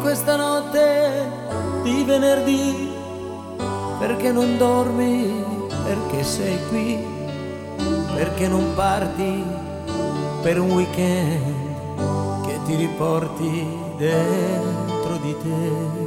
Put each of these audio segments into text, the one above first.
questa notte di venerdì, perché non dormi, perché sei qui, perché non parti per un weekend che ti riporti dentro di te.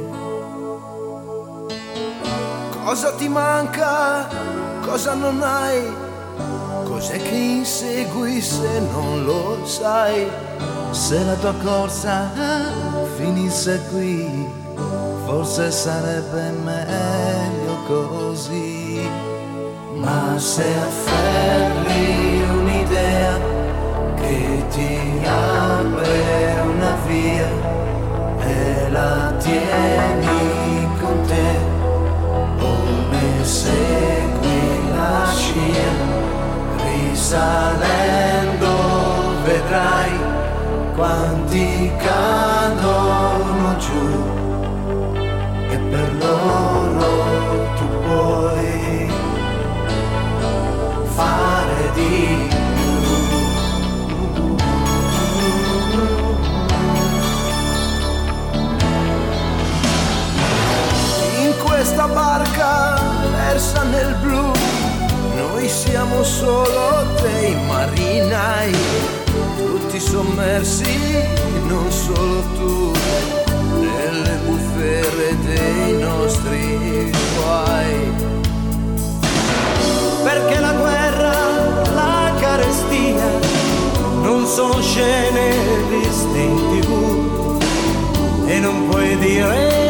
Cosa ti manca? Cosa non hai? Cos'è che insegui se non lo sai? Se la tua corsa finisse qui, forse sarebbe meglio così. Ma se afferri un'idea che ti apre una via e la tieni con te, o ne segui la scia, risalendo vedrai quanti cadono giù, e per loro tu puoi fare di più. In questa barca persa nel blu, noi siamo solo dei marinai, tutti sommersi, non solo tu, nelle bufere dei nostri guai. Perché la guerra, la carestia non sono scene viste in TV, e non puoi dire